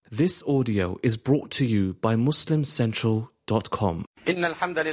This audio is brought to you by MuslimCentral.com. إن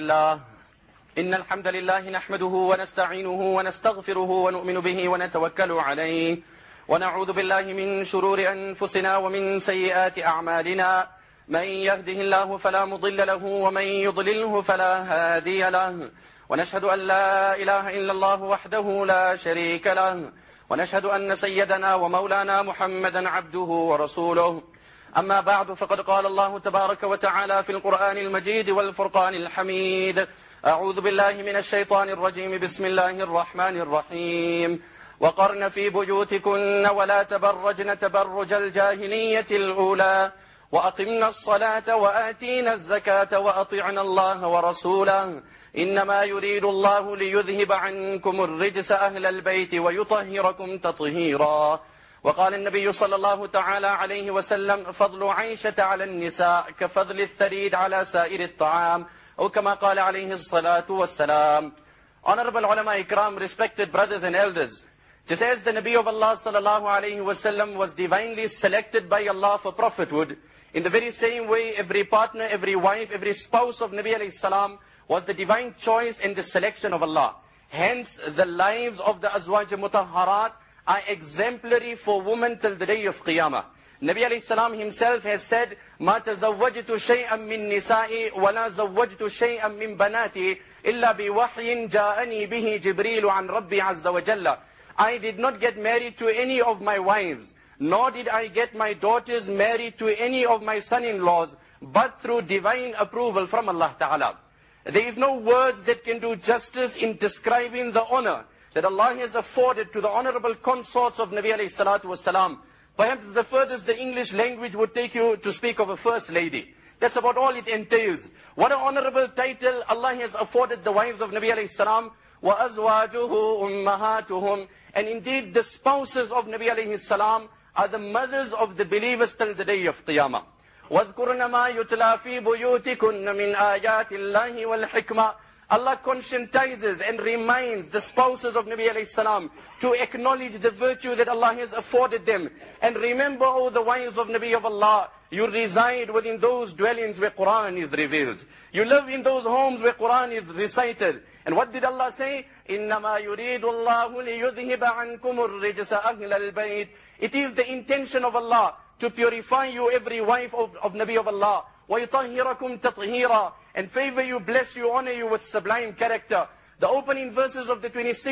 الحمد لله نحمده ونستعينه ونستغفره ونؤمن به ونتوكل عليه ونعوذ بالله من شرور أنفسنا ومن سيئات أعمالنا من يهده الله فلا مضل له ومن يضلله فلا هادي له ونشهد أن لا إله إلا الله وحده لا شريك له ونشهد أن سيدنا ومولانا محمدا عبده ورسوله. أما بعد فقد قال الله تبارك وتعالى في القرآن المجيد والفرقان الحميد: أعوذ بالله من الشيطان الرجيم، بسم الله الرحمن الرحيم. وقرن في بيوتكن ولا تبرجن تبرج الجاهلية الأولى وأقمنا الصلاة وآتينا الزكاة وأطعنا الله ورسوله إنما يريد الله ليذهب عنكم الرجس أهل البيت ويطهركم تطهيرا. وقال النبي صلى الله تعالى عليه وسلم: فضل عيشة على النساء كفضل الثريد على سائر الطعام، أو كما قال عليه الصلاة والسلام. Honorable ulama ikram, respected brothers and elders, just as the Nabi of Allah sallallahu alayhi wasallam was divinely selected by Allah for prophethood, in the very same way every partner, every wife, every spouse of Nabi alayhi salam was the divine choice and the selection of Allah. Hence the lives of the Azwaj Mutahharat are exemplary for women till the day of Qiyamah. Nabi alayhi salam himself has said, "Ma tazawwajtu shay'an min nisa'i wa la zawwajtu shay'an min banati illa bi wahyin ja'ani bihi Jibreel an Rabbi azza wa jalla." I did not get married to any of my wives, nor did I get my daughters married to any of my son-in-laws, but through divine approval from Allah Ta'ala. There is no words that can do justice in describing the honor that Allah has afforded to the honorable consorts of Nabi alayhi salatu wasalam. Perhaps the furthest the English language would take you to speak of a first lady. That's about all it entails. What an honorable title Allah has afforded the wives of Nabi alayhi salam. وَأَزْوَاجُهُ أُمَّهَاتُهُمْ. And indeed the spouses of Nabi alayhi salam are the mothers of the believers till the day of Qiyamah. وَاذْكُرْنَ مَا يُتْلَى فِي بُيُوتِكُنَّ مِنْ آيَاتِ اللَّهِ وَالْحِكْمَةِ. Allah conscientizes and reminds the spouses of Nabi alayhi salam to acknowledge the virtue that Allah has afforded them. And remember, O the wives of Nabi of Allah, you reside within those dwellings where Quran is revealed. You live in those homes where Quran is recited. And what did Allah say? إِنَّمَا يُرِيدُ اللَّهُ لِيُذْهِبَ عَنْكُمُ الرِّجْسَ أَهْلَ الْبَيْتِ. It is the intention of Allah to purify you, every wife of Nabi of Allah. وَيُطَهِّرَكُمْ تَطْهِيرًا. And favor you, bless you, honor you with sublime character. The opening verses of the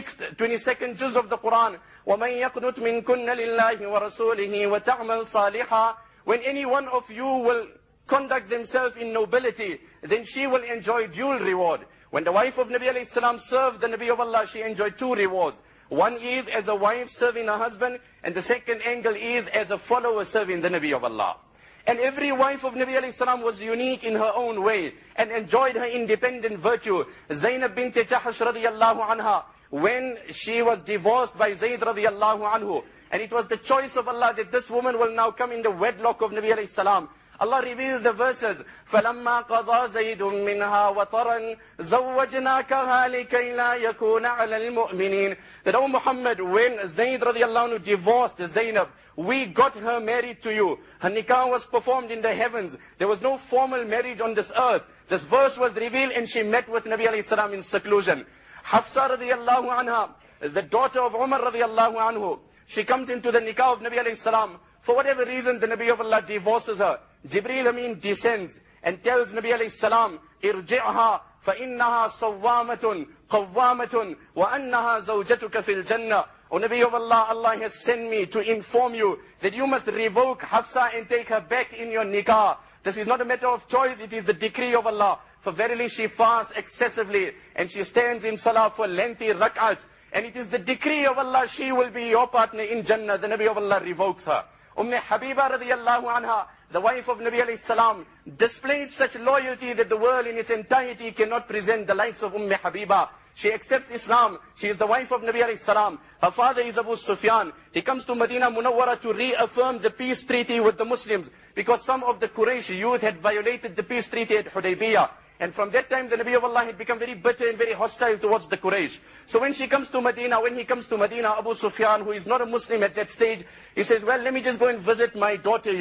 22nd juz of the Quran: وَمَنْ يَقْنُتْ مِنْ كُنَّ لِلَّهِ وَرَسُولِهِ وَتَعْمَلْ صَالِحًا. When any one of you will conduct themselves in nobility, then she will enjoy dual reward. When the wife of Nabi alayhi salam served the Nabi of Allah, she enjoyed two rewards. One is as a wife serving her husband, and the second angle is as a follower serving the Nabi of Allah. And every wife of Nabi alayhi salam was unique in her own way and enjoyed her independent virtue. Zainab bint Jahsh radiyallahu anha, when she was divorced by Zayd radiyallahu anhu, and it was the choice of Allah that this woman will now come in the wedlock of Nabi alayhi salam, Allah revealed the verses: فَلَمَّا قَضَى زَيْدٌ مِّنْهَا وَطَرًا زَوَّجْنَاكَهَا لِكَيْ لَا يَكُونَ عَلَى الْمُؤْمِنِينَ. That, O Muhammad, when Zayd radiallahu anhu divorced Zainab, we got her married to you. Her nikah was performed in the heavens. There was no formal marriage on this earth. This verse was revealed and she met with Nabi alayhi salam in seclusion. Hafsa radiallahu anha, the daughter of Umar radiallahu anhu, she comes into the nikah of Nabi alayhi salam. For whatever reason, the Nabi of Allah divorces her. Jibreel Amin descends and tells Nabi alayhi salam, "Irji'ha فَإِنَّهَا صَوَّامَةٌ قَوَّامَةٌ وَأَنَّهَا زَوْجَتُكَ فِي الْجَنَّةِ." O Nabi of Allah, Allah has sent me to inform you that you must revoke Hafsa and take her back in your nikah. This is not a matter of choice, it is the decree of Allah. For verily she fasts excessively and she stands in salah for lengthy rak'ats. And it is the decree of Allah, she will be your partner in Jannah. The Nabi of Allah revokes her. Habiba radiyallahu anha, the wife of Nabi alayhi salam, displayed such loyalty that the world in its entirety cannot present the likes of Habiba. She accepts Islam. She is the wife of Nabi alayhi salam. Her father is Abu Sufyan. He comes to Medina Munawwara to reaffirm the peace treaty with the Muslims, because some of the Quraysh youth had violated the peace treaty at Hudaybiyah. And from that time, the Nabi of Allah had become very bitter and very hostile towards the Quraysh. So when he comes to Medina, Abu Sufyan, who is not a Muslim at that stage, he says, well, let me just go and visit my daughter here.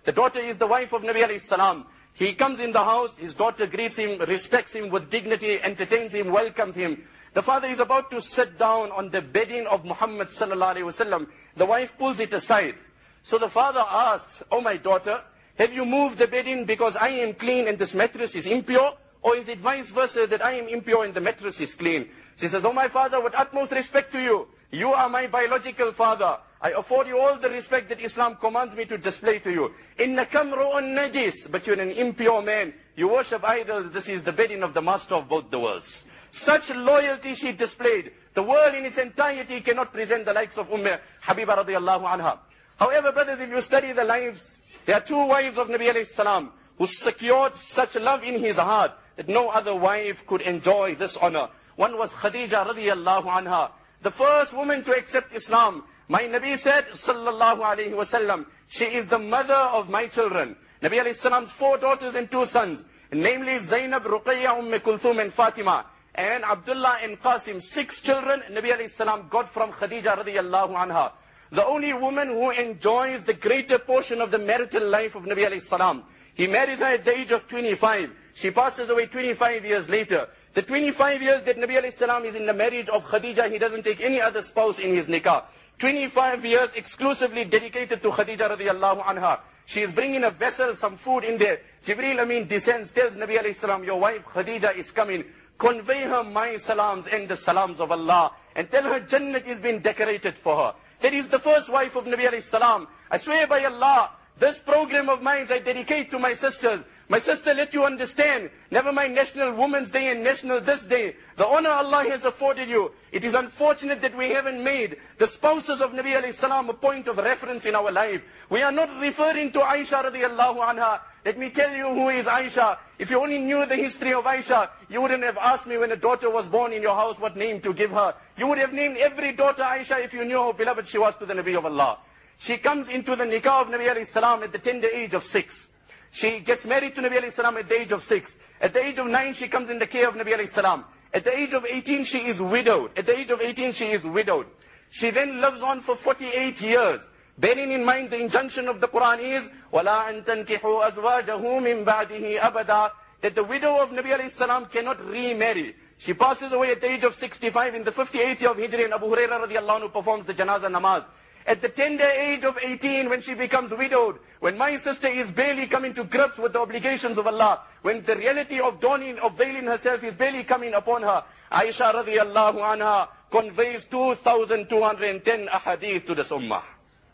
The daughter is the wife of Nabi alayhi salam. He comes in the house, his daughter greets him, respects him with dignity, entertains him, welcomes him. The father is about to sit down on the bedding of Muhammad sallallahu alayhi wasallam. The wife pulls it aside. So the father asks, "Oh my daughter, have you moved the bedding because I am clean and this mattress is impure? Or is it vice versa that I am impure and the mattress is clean?" She says, "Oh my father, with utmost respect to you, you are my biological father. I afford you all the respect that Islam commands me to display to you. Innaka mru'un najis, but you're an impure man. You worship idols. This is the bedding of the master of both the worlds." Such loyalty she displayed. The world in its entirety cannot present the likes of Habiba radiallahu anha. However, brothers, if you study the lives, there are two wives of Nabi alayhi salam who secured such love in his heart that no other wife could enjoy this honor. One was Khadija radiallahu anha, the first woman to accept Islam. My Nabi said, sallallahu alayhi wasallam, she is the mother of my children. Nabi alayhi salam's 4 daughters and 2 sons, namely Zainab, Ruqayya, Kulthum and Fatima, and Abdullah and Qasim. 6 children Nabi alayhi salam got from Khadija radiallahu anha. The only woman who enjoys the greater portion of the marital life of Nabi alayhi salam. He marries her at the age of 25. She passes away 25 years later. The 25 years that Nabi alayhi salam is in the marriage of Khadija, he doesn't take any other spouse in his nikah. 25 years exclusively dedicated to Khadija radiallahu anha. She is bringing a vessel, some food in there. Jibreel Amin descends, tells Nabi alayhi salam, "Your wife Khadija is coming. Convey her my salams and the salams of Allah. And tell her Jannat is being decorated for her." That is the first wife of Nabi alayhi salam. I swear by Allah, this program of mine I dedicate to my sisters. My sister, let you understand, never mind National Women's Day and National this day, the honor Allah has afforded you. It is unfortunate that we haven't made the spouses of Nabi alayhi salam a point of reference in our life. We are not referring to Aisha radiallahu anha. Let me tell you who is Aisha. If you only knew the history of Aisha, you wouldn't have asked me when a daughter was born in your house what name to give her. You would have named every daughter Aisha if you knew how beloved she was to the Nabi of Allah. She comes into the nikah of Nabi alayhi salam at the tender age of 6. She gets married to Nabi alayhi salam at the age of 6. At the age of 9, she comes in the care of Nabi alayhi salam. At the age of 18, she is widowed. At the age of 18, she is widowed. She then lives on for 48 years. Bearing in mind the injunction of the Quran is, وَلَا أَن تَنْكِحُوا أَزْوَاجَهُ مِنْ بَعْدِهِ أَبَدًا, that the widow of Nabi alayhi salam cannot remarry. She passes away at the age of 65 in the 58th year of Hijri, and Abu Hurairah radiallahu anhu performs the janazah namaz. At the tender age of 18, when she becomes widowed, when my sister is barely coming to grips with the obligations of Allah, when the reality of donning, of veiling herself is barely coming upon her, Aisha radiallahu anha conveys 2,210 ahadith to this ummah.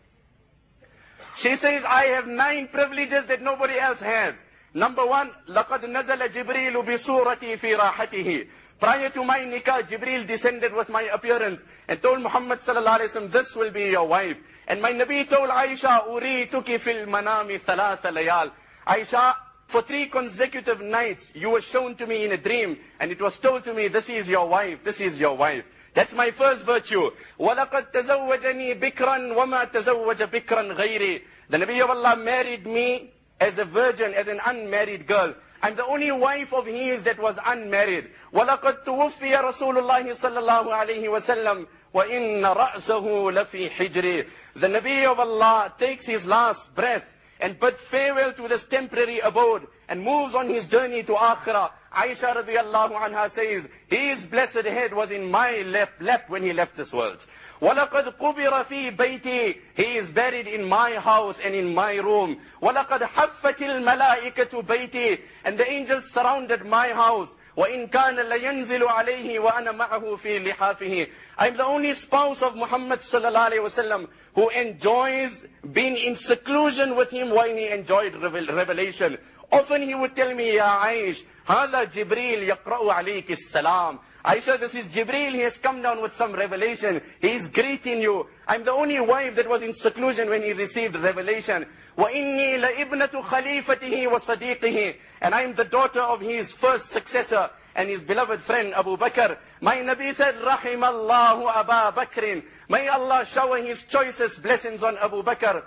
She says, I have 9 privileges that nobody else has. Number 1, لَقَدْ نَزَلَ جِبْرِيلُ بِصُورَتِي فِي رَاحَتِهِ. Prior to my nikah, Jibreel descended with my appearance and told Muhammad sallallahu alaihi wasallam, this will be your wife. And my Nabi told Aisha, "Urituki fil manami thalatha layal." Aisha, for 3 consecutive nights, you were shown to me in a dream, and it was told to me, this is your wife, this is your wife. That's my first virtue. وَلَقَدْ تَزَوَّجَنِي بِكْرًا وَمَا تَزَوَّجَ بِكْرًا غَيْرِي. The Nabi of Allah married me as a virgin, as an unmarried girl. I'm the only wife of his that was unmarried. وَلَقَدْ تُوُفِّيَ رَسُولُ اللَّهِ صَلَّى اللَّهُ عَلَيْهِ وَسَلَّمَ وَإِنَّ رَأْسَهُ لَفِي حِجْرِ. The Nabi of Allah takes his last breath and bids farewell to this temporary abode and moves on his journey to Akhirah. Aisha radiallahu anha says, his blessed head was in my lap when he left this world. وَلَقَدْ قُبِرَ فِي بَيْتِي. He is buried in my house and in my room. وَلَقَدْ حَفَّتِ الْمَلَائِكَةُ بَيْتِي. And the angels surrounded my house. وَإِنْ كَانَ لَيَنْزِلُ عَلَيْهِ وَأَنَا مَعَهُ فِي لِحَافِهِ. I'm the only spouse of Muhammad sallallahu alayhi wasallam who enjoys being in seclusion with him while he enjoyed revelation. Often he would tell me, Ya Aish, هذا جبريل يقرأ عليك السلام. Aisha, this is Jibreel, he has come down with some revelation. He is greeting you. I'm the only wife that was in seclusion when he received revelation. وَإِنِّي لَإِبْنَةُ خَلِيفَتِهِ وَصَدِيقِهِ. And I'm the daughter of his first successor and his beloved friend Abu Bakr. My Nabi said, رَحِمَ اللَّهُ أَبَا بَكْرٍ. May Allah shower his choicest blessings on Abu Bakr.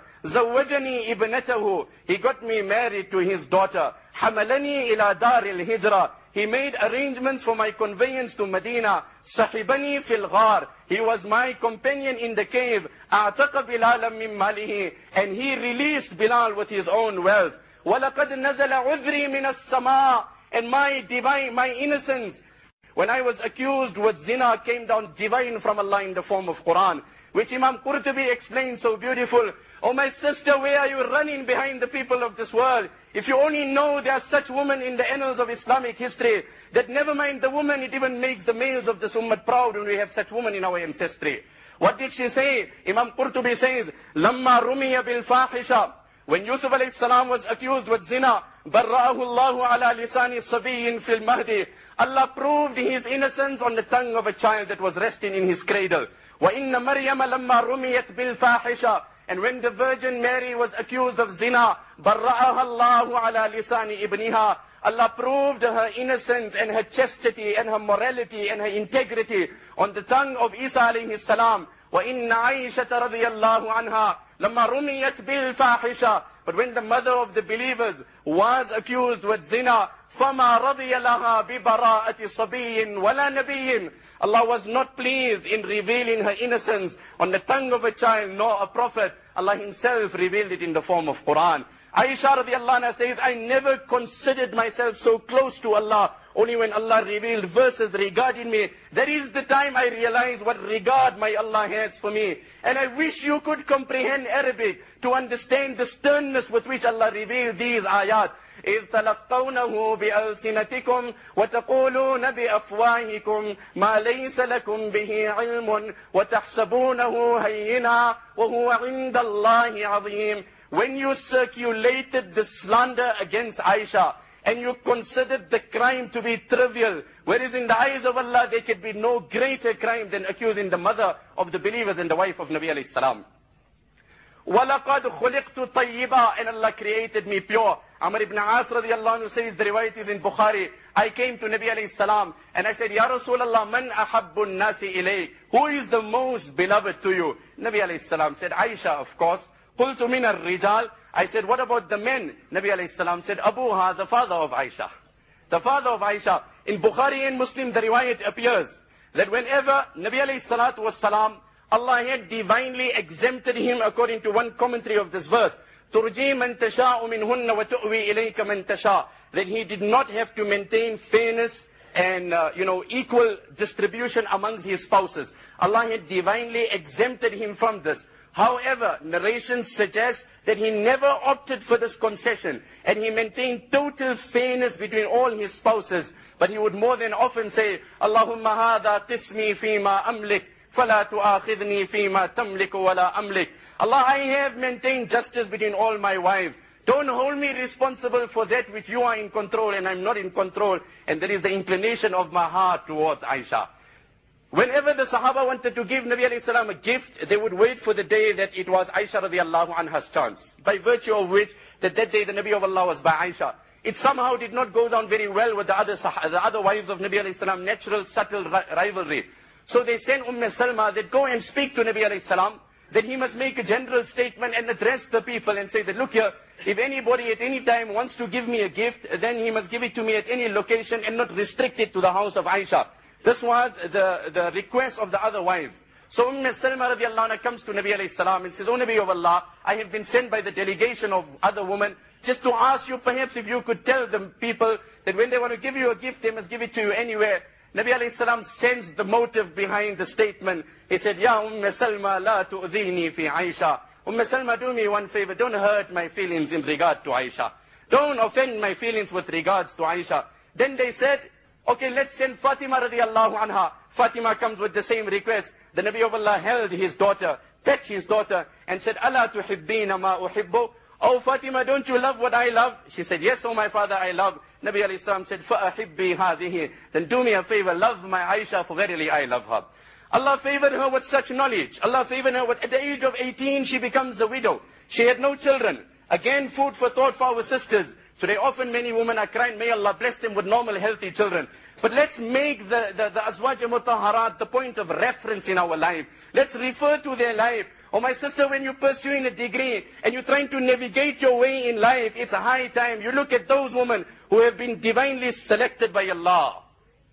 زَوَّجَنِي إِبْنَتَهُ. He got me married to his daughter. حَمَلَنِي إِلَى دَارِ الْهِجْرَةِ. He made arrangements for my conveyance to Medina. Sahibani fil ghar. He was my companion in the cave. A'taqa Bilalam min malihi. And he released Bilal with his own wealth. وَلَقَدْ نَزَلَ عُذْرِي مِنَ السَّمَاءِ. And my innocence, when I was accused with zina, came down divine from Allah in the form of Quran, which Imam Qurtubi explains so beautiful. Oh my sister, where are you running behind the people of this world? If you only know there are such women in the annals of Islamic history, that never mind the woman, it even makes the males of this ummah proud when we have such women in our ancestry. What did she say? Imam Qurtubi says, لَمَّا رُمِيَ بِالْفَاحِشَةِ. When Yusuf alayhi salam was accused with zina, بَرَّأَهُ اللَّهُ عَلَى لِسَانِ صَبِيٍّ فِي الْمَهْدِ. Allah proved his innocence on the tongue of a child that was resting in his cradle. وَإِنَّ مَرْيَمَ لَمَّا رُمِيَتْ بِالْفَاحِشَةِ. And when the Virgin Mary was accused of zina, بَرَّأَهَا اللَّهُ عَلَى لِسَانِ إِبْنِهَا. Allah proved her innocence and her chastity and her morality and her integrity on the tongue of Isa alayhi salam. وَإِنَّ عَيْشَةَ رَضِيَ اللَّهُ عَنْهَا لَمَّا رُمِيَتْ بِالْفَاحِشَةِ. But when the mother of the believers was accused with zina, فَمَا رَضِيَ لَهَا بِبَرَاءَةِ صَبِيٍّ وَلَا نَبِيٍّ. Allah was not pleased in revealing her innocence on the tongue of a child nor a prophet. Allah himself revealed it in the form of Quran. Aisha radiallahu anha says, I never considered myself so close to Allah. Only when Allah revealed verses regarding me, that is the time I realized what regard my Allah has for me. And I wish you could comprehend Arabic to understand the sternness with which Allah revealed these ayat. إِذْ تَلَقَّوْنَهُ بِأَلْسِنَتِكُمْ وَتَقُولُونَ بِأَفْوَاهِكُمْ مَا لَيْسَ لَكُمْ بِهِ عِلْمٌ وَتَحْسَبُونَهُ هَيِّنًا وَهُوَ عِنْدَ اللَّهِ عَظِيمٌ. When you circulated the slander against Aisha, and you considered the crime to be trivial, whereas in the eyes of Allah there could be no greater crime than accusing the mother of the believers and the wife of Nabi alayhi salam. وَلَقَدْ خُلِقْتُ طَيِّبًا. And Allah created me pure. Amr ibn As radiallahu anhu says, the riwayat is in Bukhari, I came to Nabi alayhi salam and I said, Ya Rasulullah, man ahabbun nasi ilayk? Who is the most beloved to you? Nabi alayhi salam said, Aisha, of course. قُلْتُ مِنَ الرِّجَالِ. I said, what about the men? Nabi alayhi salam said, Abuha, the father of Aisha. The father of Aisha. In Bukhari and Muslim, the riwayat appears that whenever Nabi alayhi salatu was salam, Allah had divinely exempted him according to one commentary of this verse. تُرْجِي مَنْ تَشَاءُ مِنْهُنَّ وَتُؤْوِي إِلَيْكَ مَنْ تَشَاءُ. That he did not have to maintain fairness and equal distribution amongst his spouses. Allah had divinely exempted him from this. However, narrations suggest that he never opted for this concession and he maintained total fairness between all his spouses. But he would more than often say, Allahumma hadha qismi fima amlik, fala tu'akhidni fima tamlik wala amlik. Allah, I have maintained justice between all my wives. Don't hold me responsible for that which you are in control and I'm not in control. And that is the inclination of my heart towards Aisha. Whenever the Sahaba wanted to give Nabi alayhi salam a gift, they would wait for the day that it was Aisha radiallahu anha's chance. By virtue of which, that day the Nabi of Allah was by Aisha. It somehow did not go down very well with the other wives of Nabi alayhi salam, natural, subtle rivalry. So they sent Salma that go and speak to Nabi alayhi salam, that he must make a general statement and address the people and say that, look here, if anybody at any time wants to give me a gift, then he must give it to me at any location and not restrict it to the house of Aisha. This was the request of the other wives. So Salma radiallahu anha comes to Nabi alayhi salam and says, O Nabi of Allah, I have been sent by the delegation of other women just to ask you perhaps if you could tell the people that when they want to give you a gift, they must give it to you anywhere. Nabi alayhi salam sensed the motive behind the statement. He said, Ya Salma, la tu'dhini fi Aisha. Salma, do me one favor, don't hurt my feelings in regard to Aisha. Don't offend my feelings with regards to Aisha. Then they said, okay, let's send Fatima radiallahu anha. Fatima comes with the same request. The Nabi of Allah held his daughter, pet his daughter, and said, Ala tuhibbina ma uhibbu. Oh Fatima, don't you love what I love? She said, yes, oh my father, I love. Nabi alayhi salam said, Fa'ahibbi hadihi. Then do me a favor, love my Aisha, for verily I love her. Allah favored her with such knowledge. Allah favored her with, at the age of 18, she becomes a widow. She had no children. Again, food for thought for our sisters. Today often many women are crying, may Allah bless them with normal, healthy children. But let's make the Azwaj Mutahharat the point of reference in our life. Let's refer to their life. Oh my sister, when you're pursuing a degree and you're trying to navigate your way in life, it's a high time. You look at those women who have been divinely selected by Allah.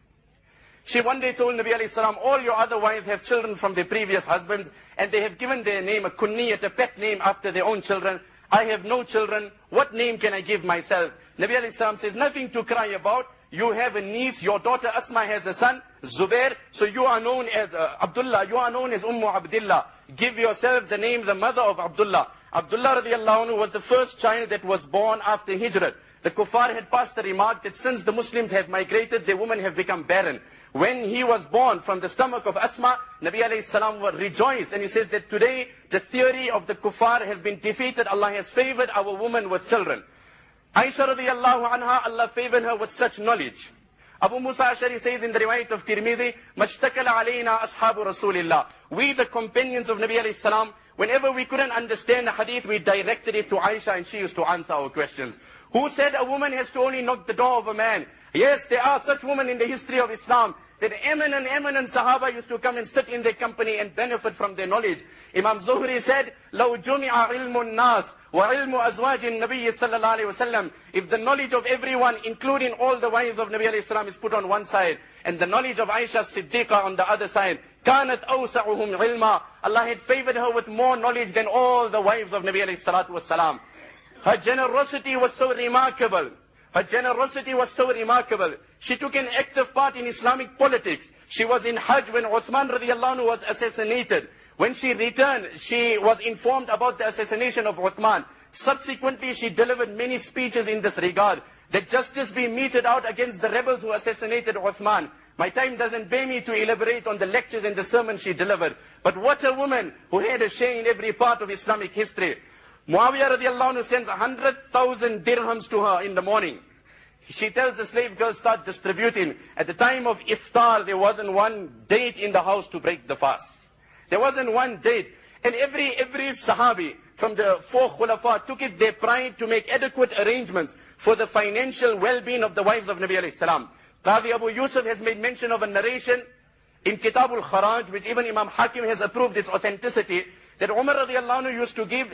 She one day told Nabi alayhi salam, all your other wives have children from their previous husbands, and they have given their name, a kunniyat, a pet name after their own children. I have no children. What name can I give myself? Nabi alayhi salam says, nothing to cry about. You have a niece, your daughter Asma has a son, Zubair, so you are known as Abdullah, you are known as Abdullah. Give yourself the name, the mother of Abdullah. Abdullah radiallahu anhu was the first child that was born after Hijrat. The kuffar had passed the remark that since the Muslims have migrated, their women have become barren. When he was born from the stomach of Asma, Nabi alayhi salam rejoiced, and he says that today the theory of the kuffar has been defeated. Allah has favored our women with children. Aisha radiallahu anha, Allah favored her with such knowledge. Abu Musa Ashari says in the riwayat of Tirmidhi, مَشْتَكَلَ عَلَيْنَا أَصْحَابُ رَسُولِ اللَّهِ. We, the companions of Nabi alayhi salam, whenever we couldn't understand the hadith, we directed it to Aisha and she used to answer our questions. Who said a woman has to only knock the door of a man? Yes, there are such women in the history of Islam, that eminent Sahaba used to come and sit in their company and benefit from their knowledge. Imam Zuhri said, لَوْ جُمِعَ عِلْمُ النَّاسِ وَعِلْمُ أَزْوَاجِ النَّبِيِّ صَلَّى اللَّهُ عَلَيْهِ وَسَلَّمَ. If the knowledge of everyone, including all the wives of Nabi alayhi salam, is put on one side, and the knowledge of Aisha Siddiqa on the other side, كَانَتْ أَوْسَعُهُمْ عِلْمًا. Allah had favored her with more knowledge than all the wives of Nabi alayhi salatu wasalam. Her generosity was so remarkable. Her generosity was so remarkable. She took an active part in Islamic politics. She was in Hajj when Uthman radiallahu anhu was assassinated. When she returned, she was informed about the assassination of Uthman. Subsequently, she delivered many speeches in this regard, that justice be meted out against the rebels who assassinated Uthman. My time doesn't bear me to elaborate on the lectures and the sermons she delivered. But what a woman who had a share in every part of Islamic history. Muawiyah radiallahu anhu sends 100,000 dirhams to her in the morning. She tells the slave girl, start distributing. At the time of iftar, there wasn't one date in the house to break the fast. There wasn't one date. And every sahabi from the four khulafa took it their pride to make adequate arrangements for the financial well-being of the wives of Nabi alayhi salam. Qadi Abu Yusuf has made mention of a narration in Kitabul Kharaj, which even Imam Hakim has approved its authenticity, that Umar radiallahu anhu used to give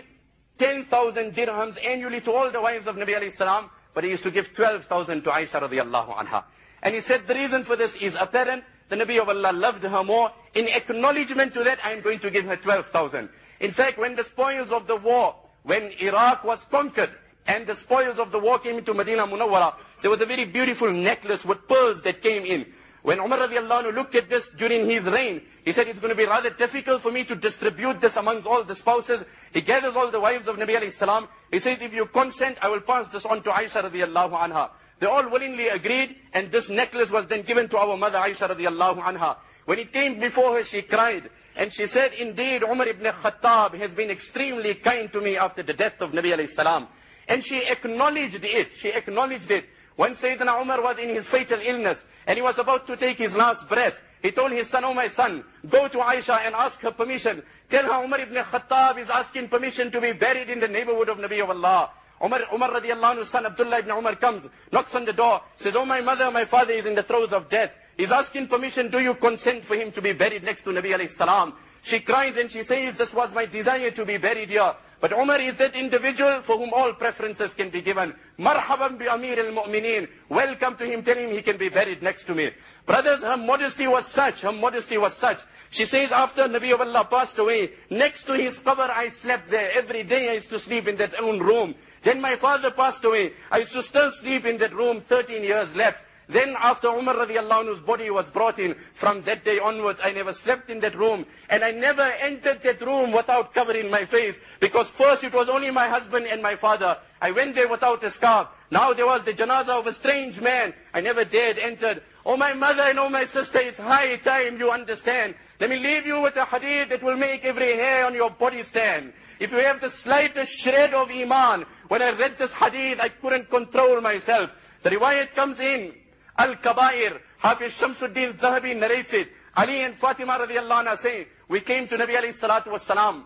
10,000 dirhams annually to all the wives of Nabi alayhi salam, but he used to give 12,000 to Aisha radiallahu anha. And he said the reason for this is apparent. The Nabi of Allah loved her more. In acknowledgement to that, I am going to give her 12,000. In fact, when the spoils of the war, when Iraq was conquered, and the spoils of the war came into Medina Munawwara, there was a very beautiful necklace with pearls that came in. When Umar radiallahu anhu looked at this during his reign, he said, it's going to be rather difficult for me to distribute this amongst all the spouses. He gathers all the wives of Nabi alayhi salam. He says, if you consent, I will pass this on to Aisha radiallahu anha. They all willingly agreed, and this necklace was then given to our mother Aisha radiallahu anha. When it came before her, she cried. And she said, indeed, Umar ibn Khattab has been extremely kind to me after the death of Nabi alayhi salam. And she acknowledged it. She acknowledged it. When Sayyidina Umar was in his fatal illness, and he was about to take his last breath, he told his son, oh my son, go to Aisha and ask her permission. Tell her Umar ibn Khattab is asking permission to be buried in the neighborhood of Nabi of Allah. Umar radiallahu anhu's son Abdullah ibn Umar comes, knocks on the door, says, oh my mother, my father is in the throes of death. He's asking permission, do you consent for him to be buried next to Nabi alayhi salam? She cries and she says, this was my desire to be buried here. But Umar is that individual for whom all preferences can be given. Marhaban bi Amir al-Mu'mineen. Welcome to him, tell him he can be buried next to me. Brothers, her modesty was such. She says, after Nabi of Allah passed away, next to his qabr I slept there. Every day I used to sleep in that own room. Then my father passed away. I used to still sleep in that room, 13 years left. Then after Umar radiallahu anhu's body was brought in, from that day onwards, I never slept in that room. And I never entered that room without covering my face. Because first it was only my husband and my father. I went there without a scarf. Now there was the janazah of a strange man. I never dared enter. Oh my mother and oh my sister, it's high time you understand. Let me leave you with a hadith that will make every hair on your body stand. If you have the slightest shred of iman, when I read this hadith, I couldn't control myself. The riwayat comes in. Al-Kabair, Hafiz Shamsuddin Zahabi narrates it. Ali and Fatima radiallahu anha say, we came to Nabi alayhi salatu wassalam.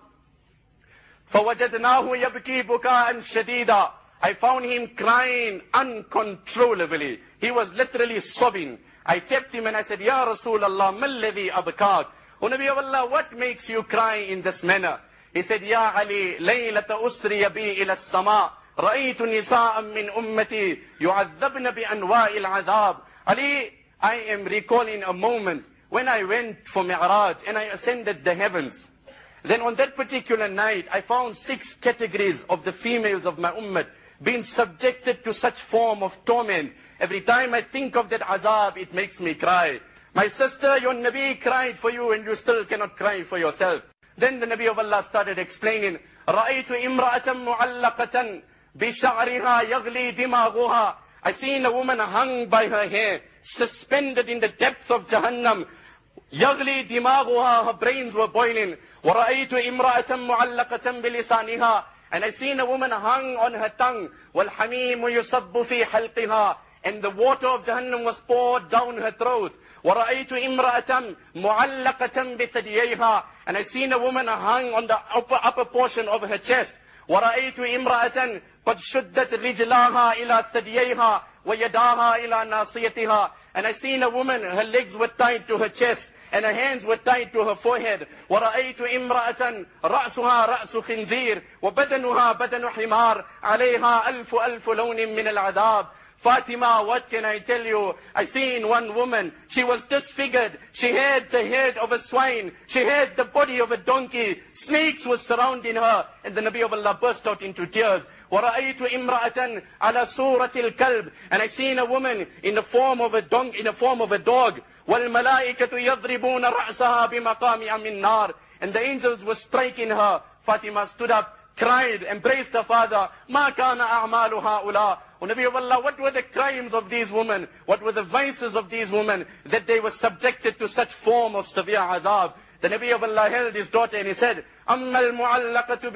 فَوَجَدْنَاهُ يَبْكِي بُكَاءً شَدِيدًا. I found him crying uncontrollably. He was literally sobbing. I kept him and I said, Ya Rasulullah, مَا الَّذِي أَبْكَاكَ? O Nabi of Allah, what makes you cry in this manner? He said, Ya Ali, laylata usriya bi ila as-sama, ra'aytu nisa'an min ummati yu'adhabna bi anwa'il adhab. Ali, I am recalling a moment when I went for Mi'raj and I ascended the heavens. Then on that particular night, I found 6 categories of the females of my ummah being subjected to such form of torment. Every time I think of that azab, it makes me cry. My sister, your Nabi cried for you and you still cannot cry for yourself. Then the Nabi of Allah started explaining, رَأَيْتُ إِمْرَأَةً مُعَلَّقَةً بِشَعْرِهَا يَغْلِي دِمَاغُهَا. I seen a woman hung by her hair, suspended in the depths of Jahannam. يَغْلِي دِمَاغُهَا, her brains were boiling. وَرَأَيْتُ إِمْرَأَةً مُعَلَّقَةً بِلِسَانِهَا. And I seen a woman hung on her tongue. وَالْحَمِيمُ يُصَبُّ فِي حَلْقِهَا. And the water of Jahannam was poured down her throat. وَرَأَيْتُ إِمْرَأَةً مُعَلَّقَةً بِثَدْيَيْهَا. And I seen a woman hung on the upper portion of her chest. وَرَأَيْتُ إِمْرَأَةً قَدْ شُدَّتْ رِجْلَاهَا إِلَى ثَدْيَيْهَا وَيَدَاهَا إِلَى نَاصِيَتِهَا. And I seen a woman, her legs were tied to her chest and her hands were tied to her forehead. وَرَأَيْتُ إِمْرَأَةً رَأْسُهَا رَأْسُ خِنْزِيرٍ وَبَدَنُهَا بَدَنُ حِمَارٍ عَلَيْهَا أَلْفُ لَوْنٍ مِّنَ الْعَذَابِ. Fatima, what can I tell you? I seen one woman, she was disfigured. She had the head of a swine. She had the body of a donkey. Snakes were surrounding her. And the Nabi of Allah burst out into tears. وَرَأَيْتُ إِمْرَأَةً عَلَى سُورَةِ الْكَلْبِ. And I seen a woman in the form of a dog. وَالْمَلَائِكَةُ يَضْرِبُونَ رَأْسَهَا بِمَقَامِعَ مِنْ نَارٍ. And the angels were striking her. Fatima stood up, cried, embraced her father. مَا كَانَ أَعْمَالُ هَؤُلَاءِ. O Nabi of Allah, what were the crimes of these women? What were the vices of these women that they were subjected to such form of severe azab? The Nabi of Allah held his daughter and he said, أَمَّا الْمُعَلَّقَةُ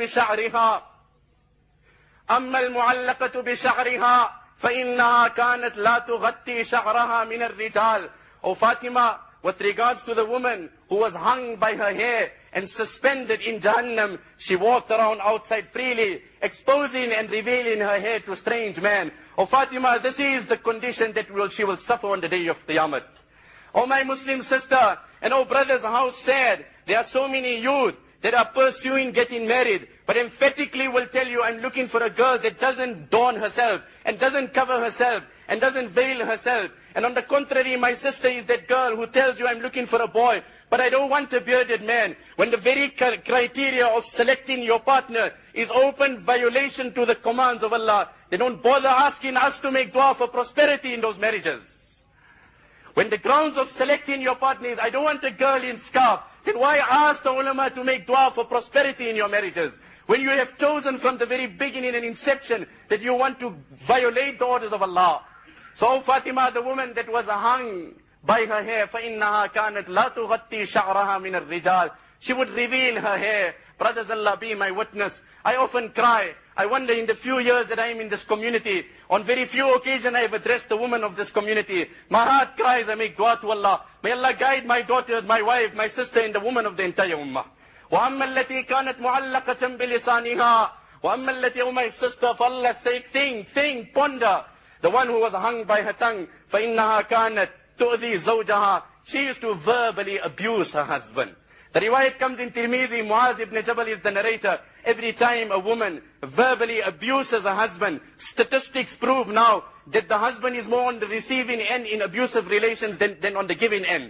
بِشَعْرِهَا فَإِنَّهَا كَانَتْ لَا تُغَطِّي شَعْرَهَا مِنَ الرِّجَالِ. O Fatima, with regards to the woman who was hung by her hair and suspended in Jahannam, she walked around outside freely, exposing and revealing her hair to strange men. O Fatima, this is the condition that she will suffer on the day of Qiyamah. O my Muslim sister, and oh brothers, how sad. There are so many youth that are pursuing getting married, but emphatically will tell you, I'm looking for a girl that doesn't adorn herself, and doesn't cover herself, and doesn't veil herself. And on the contrary, my sister is that girl who tells you, I'm looking for a boy, but I don't want a bearded man. When the very criteria of selecting your partner is open violation to the commands of Allah, they don't bother asking us to make dua for prosperity in those marriages. When the grounds of selecting your partner is, I don't want a girl in scarf, then why ask the ulama to make dua for prosperity in your marriages? When you have chosen from the very beginning and inception that you want to violate the orders of Allah. So Fatima, the woman that was hung by her hair, فَإِنَّهَا كَانَتْ لَا تُغَطِّي شَعْرَهَا مِنَ الرِّجَالِ. She would reveal her hair. Brothers, Allah be my witness. I often cry. I wonder in the few years that I am in this community, on very few occasions I have addressed the women of this community. My heart cries, I make dua to Allah. May Allah guide my daughter, my wife, my sister, and the woman of the entire ummah. وَأَمَّا الَّتِي كَانَتْ مُعَلَّقَةً بِلِسَانِهَا. وَأَمَّا الَّتِي, oh my sister, for Allah's sake, think, ponder. The one who was hung by her tongue, فَإِنَّهَا كَانَتْ تُؤْذِي زَوْجَهَا. She used to verbally abuse her husband. The riwayat comes in Tirmidhi, Muaz ibn Jabal is the narrator. Every time a woman verbally abuses her husband, statistics prove now that the husband is more on the receiving end in abusive relations than on the giving end.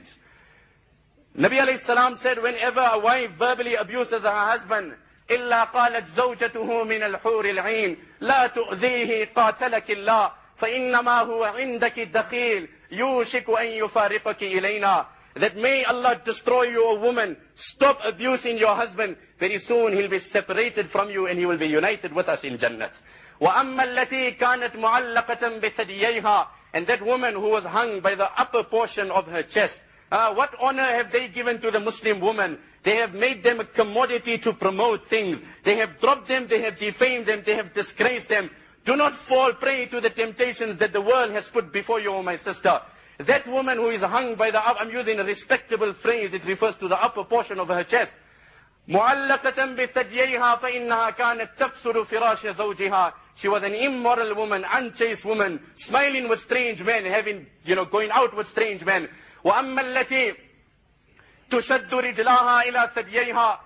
Nabi alayhi salam said, whenever a wife verbally abuses her husband, إِلَّا قَالَتْ زَوْجَتُهُ مِنَ الْحُورِ الْعِينِ لَا تُؤْذِيهِ قَاتَلَكِ اللَّهِ فَإِنَّمَا هُوَ عِنْدَكِ الدَّخِيلِ يُوشِكُ أَن يُفَارِقَكِ إِلَيْنَا. That may Allah destroy you, O woman. Stop abusing your husband. Very soon he'll be separated from you and he will be united with us in Jannah. وَأَمَّا الَّتِي كَانَتْ مُعَلَّقَةً بِثَدْيَيْهَا. And that woman who was hung by the upper portion of her chest. What honor have they given to the Muslim woman? They have made them a commodity to promote things. They have dropped them, they have defamed them, they have disgraced them. Do not fall prey to the temptations that the world has put before you, O my sister. That woman who is hung by the upper, I'm using a respectable phrase, it refers to the upper portion of her chest. مُعَلَّقَةً بِثَدْيَيْهَا فَإِنَّهَا كَانَتْ تَفْسُرُ فِرَاشَ زَوْجِهَا. She was an immoral woman, unchaste woman, smiling with strange men, going out with strange men. وَأَمَّا الَّتِي تُشَدُّ رِجْلَاهَا إِلَى ثَدْيَيْهَا.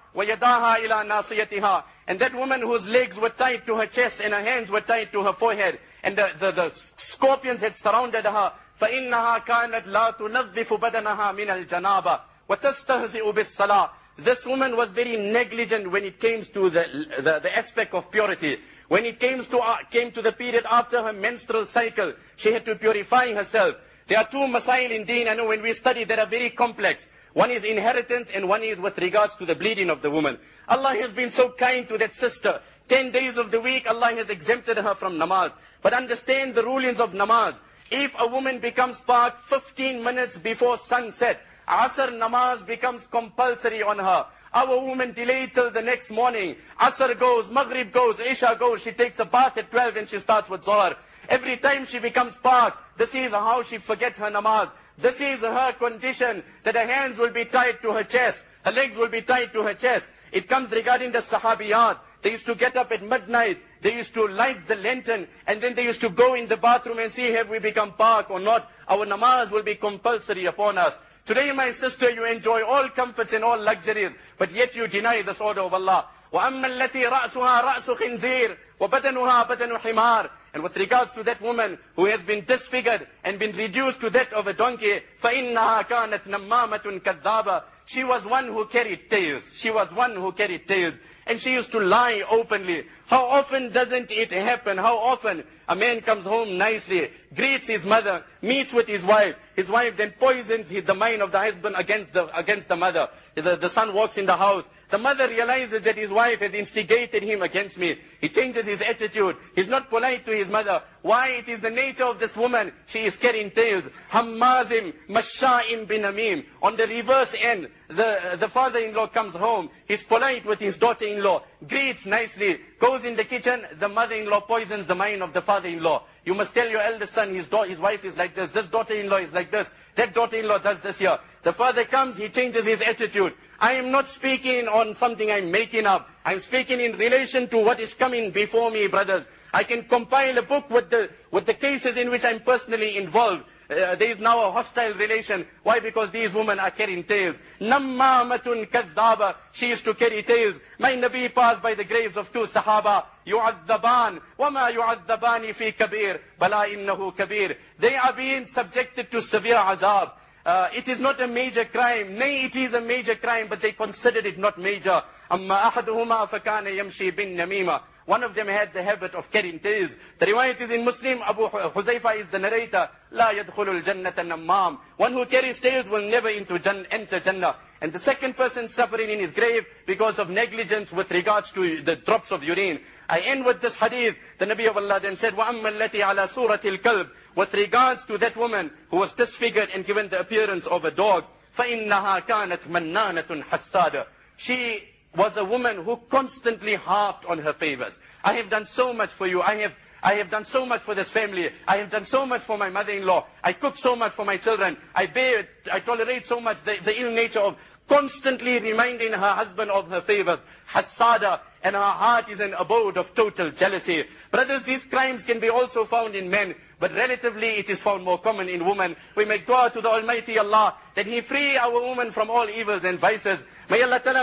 وَيَدَاهَا إِلَى نَاصِيَتِهَا. And that woman whose legs were tied to her chest and her hands were tied to her forehead, and the scorpions had surrounded her. فَإِنَّهَا كَانَتْ لَا تُنَظِّفُ بَدَنَهَا مِنَ الْجَنَابَةِ وَتَسْتَهْزِئُ بِالصَّلَاةِ. This woman was very negligent when it came to the aspect of purity. When it came to the period after her menstrual cycle, she had to purify herself. There are two masail in deen, I know when we study, that are very complex. One is inheritance and one is with regards to the bleeding of the woman. Allah has been so kind to that sister. 10 days of the week, Allah has exempted her from namaz. But understand the rulings of namaz. If a woman becomes pak 15 minutes before sunset, Asr namaz becomes compulsory on her. Our woman delayed till the next morning. Asr goes, Maghrib goes, Isha goes. She takes a bath at 12 and she starts with Zohar. Every time she becomes pak, this is how she forgets her namaz. This is her condition, that her hands will be tied to her chest. Her legs will be tied to her chest. It comes regarding the sahabiyat. They used to get up at midnight. They used to light the lantern. And then they used to go in the bathroom and see have we become pak or not. Our namaz will be compulsory upon us. Today, my sister, you enjoy all comforts and all luxuries, but yet you deny this order of Allah. وَأَمَّا الَّتِي رَأْسُهَا رَأْسُ خِنْزِيرٍ وَبَدَنُهَا بَدَنُ حِمَارٍ. And with regards to that woman who has been disfigured and been reduced to that of a donkey, فَإِنَّهَا كَانَتْ نَمَّامَةٌ كَذَّابَةٌ. She was one who carried tales. She was one who carried tales. And she used to lie openly. How often doesn't it happen? How often a man comes home nicely, greets his mother, meets with his wife then poisons the mind of the husband against the mother. The son walks in the house. The mother realizes that his wife has instigated him against me. He changes his attitude. He's not polite to his mother. Why? It is the nature of this woman. She is carrying tales. Hammazim, Masha'im binamim. On the reverse end, the father-in-law comes home. He's polite with his daughter-in-law, greets nicely, goes in the kitchen. The mother-in-law poisons the mind of the father-in-law. You must tell your eldest son, his wife is like this daughter-in-law is like this, that daughter-in-law does this here. The father comes, he changes his attitude. I am not speaking on something I'm making up. I'm speaking in relation to what is coming before me, brothers. I can compile a book with the cases in which I'm personally involved. There is now a hostile relation. Why? Because these women are carrying tales. Nammamatun kadhaba. She used to carry tales. My Nabi passed by the graves of two Sahaba. Yu'addaban. Wama yu'addabani fi kabir. Bala innahu kabir. They are being subjected to severe azab. It is not a major crime. Nay, it is a major crime, but they considered it not major. Amma ahaduhuma fakana yamshi bin namima. One of them had the habit of carrying tales. The riwayat is in Muslim. Abu Huzaifa is the narrator. La yadkhulul jannata nammam. One who carries tales will never enter Jannah. And the second person suffering in his grave because of negligence with regards to the drops of urine. I end with this hadith. The Nabi of Allah then said, وَأَمَّا الَّتِي عَلَى سُورَةِ الْكَلْبِ. With regards to that woman who was disfigured and given the appearance of a dog. فَإِنَّهَا كَانَتْ مَنَّانَةٌ حَسَّادَةٌ. She was a woman who constantly harped on her favors. I have done so much for you. I have done so much for this family. I have done so much for my mother-in-law. I cook so much for my children. I tolerate so much the ill nature of constantly reminding her husband of her favors. Hassada, and her heart is an abode of total jealousy. Brothers, these crimes can be also found in men, but relatively it is found more common in women. We make dua to the Almighty Allah that He free our women from all evils and vices. May Allah Ta'ala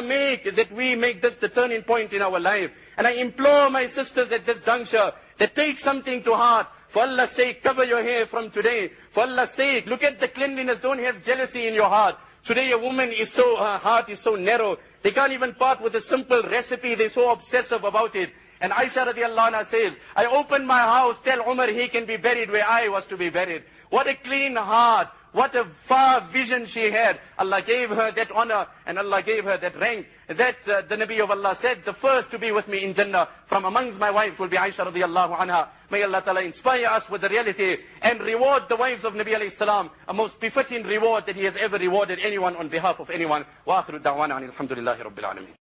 we make this the turning point in our life. And I implore my sisters at this juncture that take something to heart. For Allah's sake, cover your hair from today. For Allah's sake, look at the cleanliness. Don't have jealousy in your heart. Today a woman her heart is so narrow. They can't even part with a simple recipe. They're so obsessive about it. And Aisha radiallahu anha says, I opened my house, tell Umar he can be buried where I was to be buried. What a clean heart. What a far vision she had. Allah gave her that honor and Allah gave her that rank. That the Nabi of Allah said, the first to be with me in Jannah from amongst my wives will be Aisha radiallahu anha. May Allah Ta'ala inspire us with the reality and reward the wives of Nabi alayhi salam, a most befitting reward that He has ever rewarded anyone on behalf of anyone. Wa akhiru da'wana alhamdulillahi rabbil alameen.